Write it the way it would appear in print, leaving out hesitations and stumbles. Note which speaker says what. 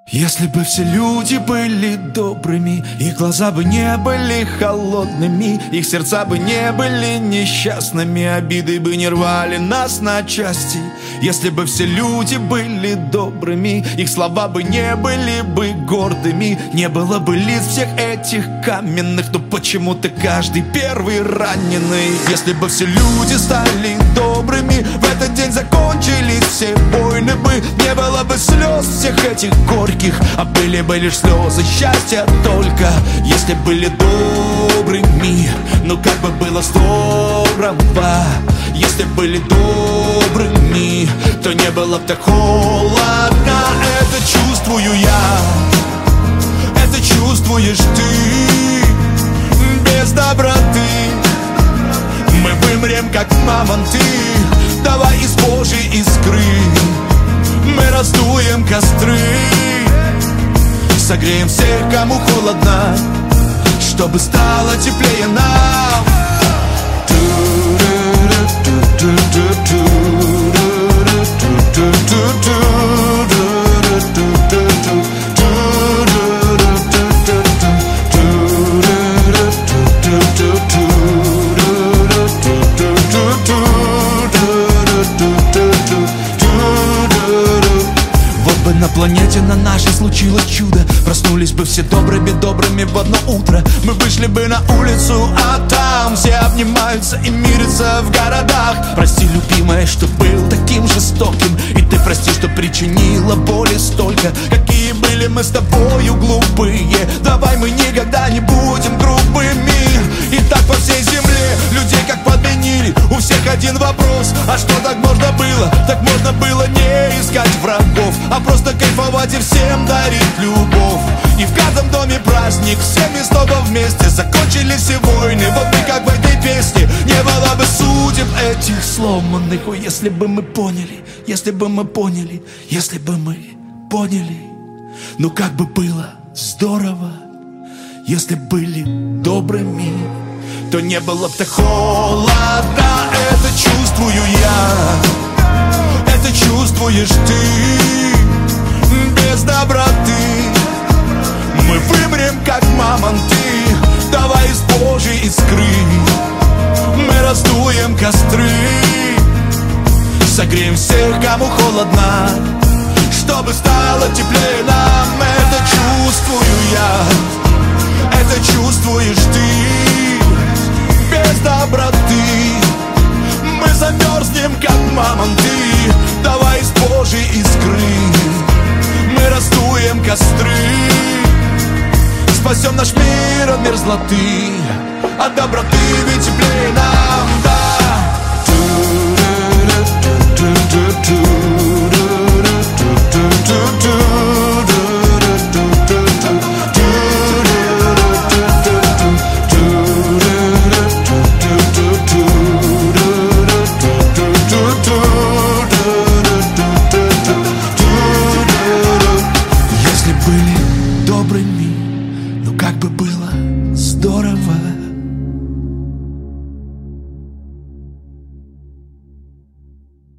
Speaker 1: Если бы все люди были добрыми, их глаза бы не были холодными, их сердца бы не были несчастными, обиды бы не рвали нас на части. Если бы все люди были добрыми, их слова бы не были бы гордыми, не было бы лиц всех этих каменных, но почему-то каждый первый раненый. Если бы все люди стали добрыми, в этот день закончились все войны бы, не было бы слез всех этих горьких, а были бы лишь слезы счастья только. Если были добрыми, ну как бы было здорово. Если были добрыми, то не было бы так холодно. Это чувствую я, это чувствуешь ты. Без доброты мы вымрем как мамонты. Давай из Божьей искры мы раздуем костры, согреем всех, кому холодно, чтобы стало теплее нам. На планете на нашей случилось чудо. Проснулись бы все добрыми в одно утро. Мы вышли бы на улицу, а там все обнимаются и мирятся в городах. Прости, любимая, что был таким жестоким, и ты прости, что причинила боли столько. Какие были мы с тобою глупые. Давай мы никогда не будем грубыми. И так по всей земле людей как подменили. У всех один вопрос: а что так можно было? Так можно было не искать врагов, а просто кайфовать и всем дарить любовь. И в каждом доме праздник, всеми снова вместе. Закончились все войны, вот мы как в этой песне. Не было бы судеб этих сломанных. Ой, если бы мы поняли, если бы мы поняли, если бы мы поняли. Ну как бы было здорово. Если были добрыми, то не было бы так холодно. Это чувствую я, это чувствуешь ты. Без доброты мы вымрем как мамонты. Давай из Божьей искры мы раздуем костры, согреем всех, кому холодно, чтобы стало теплее нам. Это чувствую я, это чувствуешь ты. Без доброты мы замерзнем как мамонты. Давай из Божьей искры мы раздуем костры, спасем наш мир от мерзлоты. От доброты ведь теплее нам, да. Если были добрыми, ну как бы было здорово.